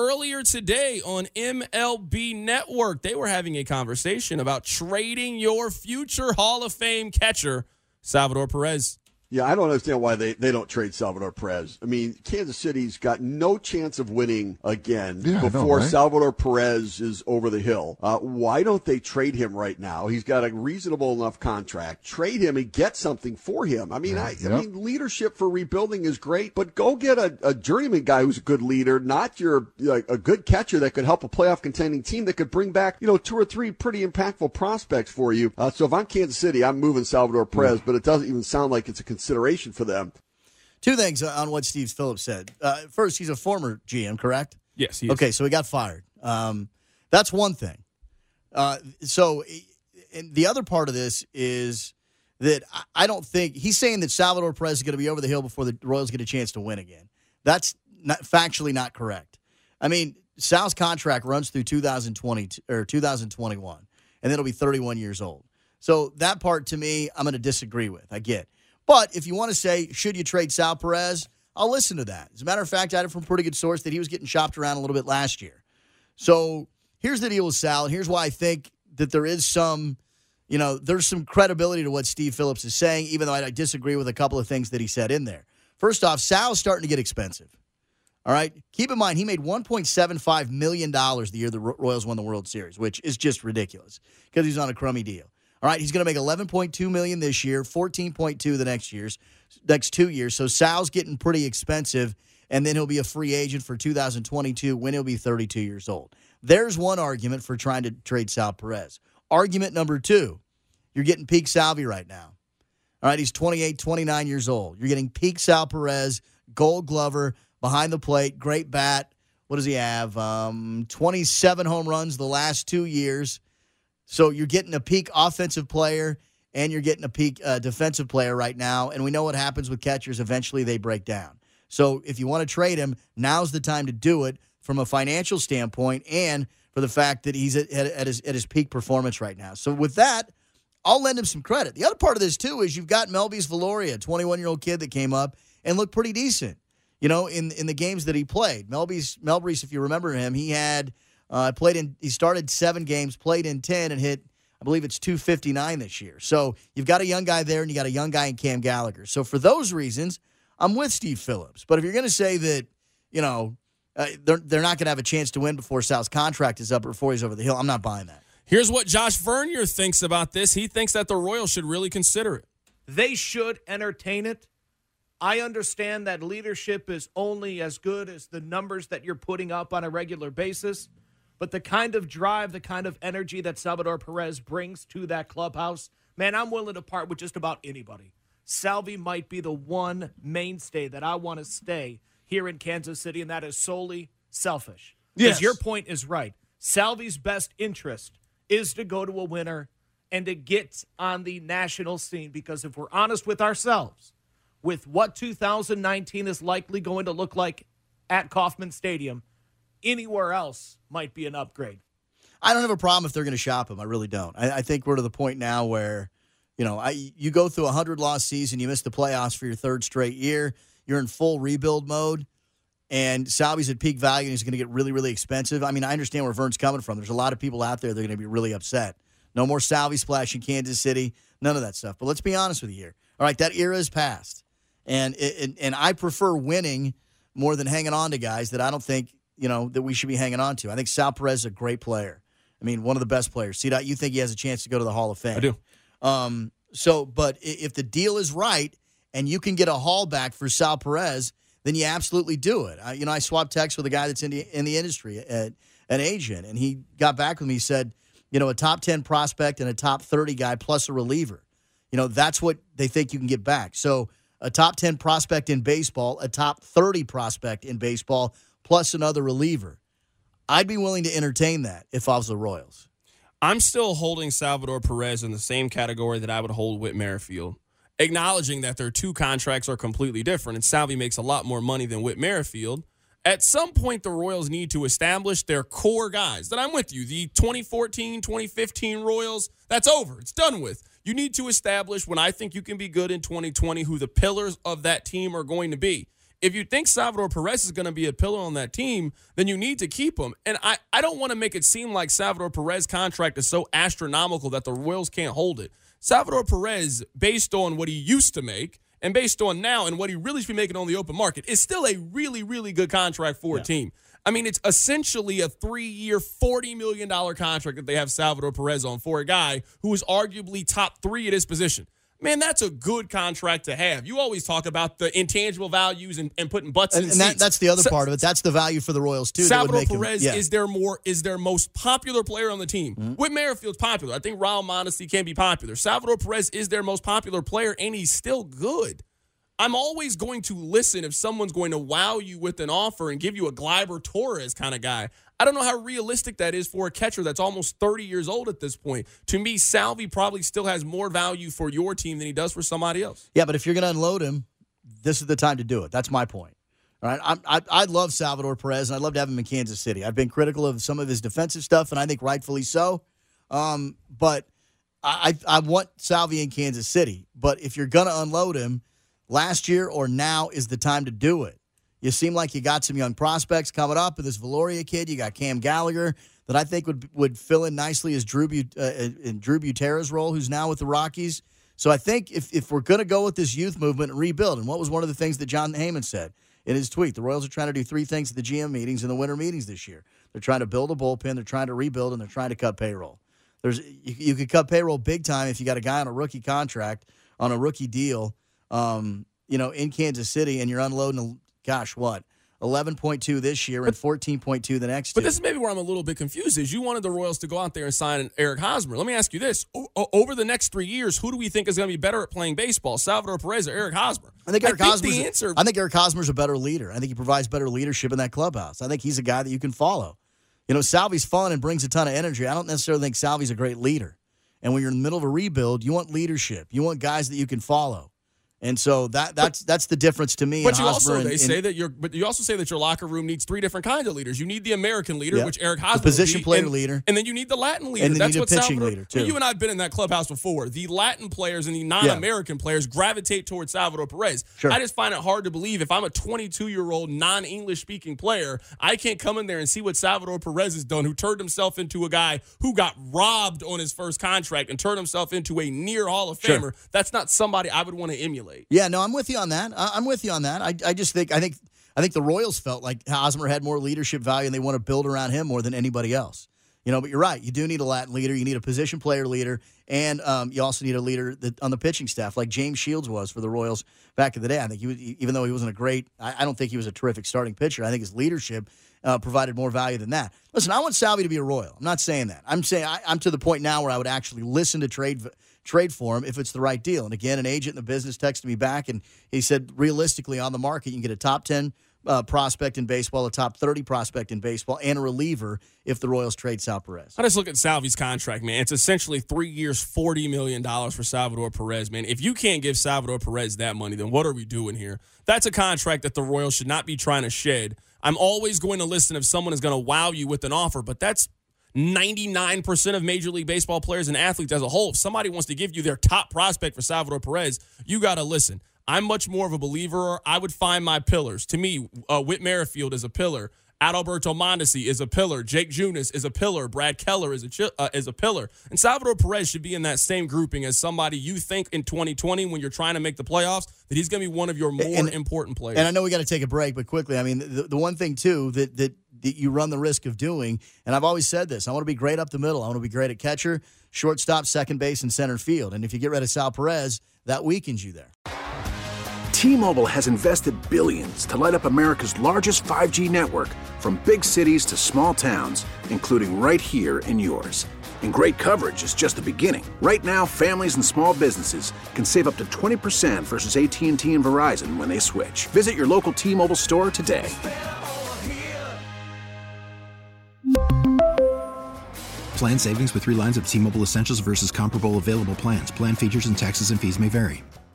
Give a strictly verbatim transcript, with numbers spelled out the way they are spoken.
earlier today on M L B Network. They were having a conversation about trading your future Hall of Fame catcher, Salvador Perez. Yeah, I don't understand why they, they don't trade Salvador Perez. I mean, Kansas City's got no chance of winning again yeah, before know, right? Salvador Perez is over the hill. Uh, why don't they trade him right now? He's got a reasonable enough contract. Trade him and get something for him. I mean, yeah, I, yep. I mean, leadership for rebuilding is great, but go get a, a journeyman guy who's a good leader, not your like, a good catcher that could help a playoff contending team that could bring back, you know, two or three pretty impactful prospects for you. Uh, so if I'm Kansas City, I'm moving Salvador Perez, mm. but it doesn't even sound like it's a consideration for them. Two things on what Steve Phillips said. Uh, first, he's a former G M, correct? Yes, he is. Okay, so he got fired. Um, that's one thing. Uh, so and the other part of this is that I don't think – he's saying that Salvador Perez is going to be over the hill before the Royals get a chance to win again. That's not, factually not correct. I mean, Sal's contract runs through two thousand twenty or two thousand twenty-one, and then he'll be thirty-one years old. So that part, to me, I'm going to disagree with. I get. But if you want to say, should you trade Sal Perez, I'll listen to that. As a matter of fact, I had it from a pretty good source that he was getting shopped around a little bit last year. So here's the deal with Sal, and here's why I think that there is some, you know, there's some credibility to what Steve Phillips is saying, even though I disagree with a couple of things that he said in there. First off, Sal's starting to get expensive. All right? Keep in mind, he made one point seven five million dollars the year the Royals won the World Series, which is just ridiculous because he's on a crummy deal. All right, he's going to make eleven point two million dollars this year, fourteen point two the next years, next two years. So Sal's getting pretty expensive, and then he'll be a free agent for two thousand twenty-two when he'll be thirty-two years old. There's one argument for trying to trade Sal Perez. Argument number two, you're getting peak Salvi right now. All right, he's twenty-eight, twenty-nine years old. You're getting peak Sal Perez, Gold Glover, behind the plate, great bat. What does he have? Um, twenty-seven home runs the last two years. So you're getting a peak offensive player and you're getting a peak uh, defensive player right now. And we know what happens with catchers. Eventually they break down. So if you want to trade him, now's the time to do it from a financial standpoint and for the fact that he's at, at, his, at his peak performance right now. So with that, I'll lend him some credit. The other part of this, too, is you've got Melvis Valoria, a twenty-one-year-old kid that came up and looked pretty decent, you know, in, in the games that he played. Melvis, Melvis, if you remember him, he had – Uh, played in. He started seven games, played in ten, and hit, I believe it's two fifty-nine this year. So you've got a young guy there, and you got a young guy in Cam Gallagher. So for those reasons, I'm with Steve Phillips. But if you're going to say that, you know, uh, they're they're not going to have a chance to win before Sal's contract is up or before he's over the hill, I'm not buying that. Here's what Josh Vernier thinks about this. He thinks that the Royals should really consider it. They should entertain it. I understand that leadership is only as good as the numbers that you're putting up on a regular basis. But the kind of drive, the kind of energy that Salvador Perez brings to that clubhouse, man, I'm willing to part with just about anybody. Salvi might be the one mainstay that I want to stay here in Kansas City, and that is solely selfish. Because yes. Your point is right. Salvi's best interest is to go to a winner and to get on the national scene. Because if we're honest with ourselves, with what two thousand nineteen is likely going to look like at Kauffman Stadium, anywhere else might be an upgrade. I don't have a problem if they're going to shop him. I really don't. I, I think we're to the point now where, you know, I you go through a hundred-loss season, you miss the playoffs for your third straight year, you're in full rebuild mode, and Salvi's at peak value and he's going to get really, really expensive. I mean, I understand where Vern's coming from. There's a lot of people out there that are going to be really upset. No more Salvi splash in Kansas City, none of that stuff. But let's be honest with you here. All right, that era is past. And, and, and I prefer winning more than hanging on to guys that I don't think, you know, that we should be hanging on to. I think Sal Perez is a great player. I mean, one of the best players. See, you think he has a chance to go to the Hall of Fame. I do. Um, so, but if the deal is right and you can get a haul back for Sal Perez, then you absolutely do it. I, you know, I swapped texts with a guy that's in the, in the industry, at, an agent, and he got back with me. He said, you know, a top ten prospect and a top thirty guy plus a reliever. You know, that's what they think you can get back. So a top ten prospect in baseball, a top thirty prospect in baseball, plus another reliever. I'd be willing to entertain that if I was the Royals. I'm still holding Salvador Perez in the same category that I would hold Whit Merrifield, acknowledging that their two contracts are completely different, and Salvi makes a lot more money than Whit Merrifield. At some point, the Royals need to establish their core guys. That I'm with you. The twenty fourteen, twenty fifteen Royals, that's over. It's done with. You need to establish, when I think you can be good in twenty twenty, who the pillars of that team are going to be. If you think Salvador Perez is going to be a pillar on that team, then you need to keep him. And I, I don't want to make it seem like Salvador Perez's contract is so astronomical that the Royals can't hold it. Salvador Perez, based on what he used to make and based on now and what he really should be making on the open market, is still a really, really good contract for yeah. a team. I mean, it's essentially a three-year, forty million dollars contract that they have Salvador Perez on for a guy who is arguably top three at his position. Man, that's a good contract to have. You always talk about the intangible values and, and putting butts and, in and seats. that, that's the other Sa- part of it. That's the value for the Royals, too. Salvador that would make Perez him, yeah. is their more is their most popular player on the team. Mm-hmm. Whit Merrifield's popular. I think Raul Mondesi can be popular. Salvador Perez is their most popular player, and he's still good. I'm always going to listen if someone's going to wow you with an offer and give you a Gleyber Torres kind of guy. I don't know how realistic that is for a catcher that's almost thirty years old at this point. To me, Salvi probably still has more value for your team than he does for somebody else. Yeah, but if you're going to unload him, this is the time to do it. That's my point. All right, I'm, I I love Salvador Perez, and I'd love to have him in Kansas City. I've been critical of some of his defensive stuff, and I think rightfully so. Um, but I, I want Salvi in Kansas City. But if you're going to unload him, last year or now is the time to do it. You seem like you got some young prospects coming up. With this Valoria kid, you got Cam Gallagher that I think would would fill in nicely as Drew uh, in Drew Butera's role, who's now with the Rockies. So I think if if we're going to go with this youth movement and rebuild, and what was one of the things that John Heyman said in his tweet, the Royals are trying to do three things at the G M meetings and the winter meetings this year. They're trying to build a bullpen, they're trying to rebuild, and they're trying to cut payroll. There's you, you could cut payroll big time if you got a guy on a rookie contract, on a rookie deal, um, you know, in Kansas City, and you're unloading, a, gosh, what, eleven point two this year and fourteen point two the next But two. this is maybe where I'm a little bit confused is you wanted the Royals to go out there and sign Eric Hosmer. Let me ask you this. O- over the next three years, who do we think is going to be better at playing baseball, Salvador Perez or Eric Hosmer? I think Eric I think Hosmer's the answer. I think Eric Hosmer's a better leader. I think he provides better leadership in that clubhouse. I think he's a guy that you can follow. You know, Salvi's fun and brings a ton of energy. I don't necessarily think Salvi's a great leader. And when you're in the middle of a rebuild, you want leadership. You want guys that you can follow. And so that that's that's the difference to me. But in you Hosmer also and, they and, say that your but you also say that your locker room needs three different kinds of leaders. You need the American leader, yep. which Eric Hosmer, the position would be, player and, leader, and then you need the Latin leader. And then That's you need what a pitching Salvador, leader too. You and I have been in that clubhouse before. The Latin players and the non-American yeah. players gravitate towards Salvador Perez. Sure. I just find it hard to believe if I'm a twenty-two-year-old non-English speaking player, I can't come in there and see what Salvador Perez has done, who turned himself into a guy who got robbed on his first contract and turned himself into a near Hall of Famer. Sure. That's not somebody I would want to emulate. Yeah, no, I'm with you on that. I'm with you on that. I, I just think I think I think the Royals felt like Hosmer had more leadership value, and they want to build around him more than anybody else. You know, but you're right. You do need a Latin leader. You need a position player leader, and um, you also need a leader that, on the pitching staff, like James Shields was for the Royals back in the day. I think he was, even though he wasn't a great, I, I don't think he was a terrific starting pitcher. I think his leadership uh, provided more value than that. Listen, I want Salvi to be a Royal. I'm not saying that. I'm saying I, I'm to the point now where I would actually listen to trade. trade for him if it's the right deal. And again, an agent in the business texted me back, and he said, realistically, on the market, you can get a top ten uh, prospect in baseball, a top thirty prospect in baseball, and a reliever if the Royals trade Sal Perez. I just look at Salvi's contract, man. It's essentially three years, forty million dollars for Salvador Perez, man. If you can't give Salvador Perez that money, then what are we doing here? That's a contract that the Royals should not be trying to shed. I'm always going to listen if someone is going to wow you with an offer, but that's ninety-nine percent of Major League Baseball players and athletes as a whole. If somebody wants to give you their top prospect for Salvador Perez, you got to listen. I'm much more of a believer. I would find my pillars. To me, uh, Whit Merrifield is a pillar. Adalberto Mondesi is a pillar. Jake Junis is a pillar. Brad Keller is a chi- uh, is a pillar. And Salvador Perez should be in that same grouping as somebody you think in twenty twenty when you're trying to make the playoffs that he's going to be one of your more and, important players. And I know we got to take a break, but quickly, I mean, the, the one thing, too, that, that that you run the risk of doing, and I've always said this, I want to be great up the middle. I want to be great at catcher, shortstop, second base, and center field. And if you get rid of Sal Perez, that weakens you there. T-Mobile has invested billions to light up America's largest five G network, from big cities to small towns, including right here in yours. And great coverage is just the beginning. Right now, families and small businesses can save up to twenty percent versus A T and T and Verizon when they switch. Visit your local T-Mobile store today. Plan savings with three lines of T-Mobile Essentials versus comparable available plans. Plan features and taxes and fees may vary.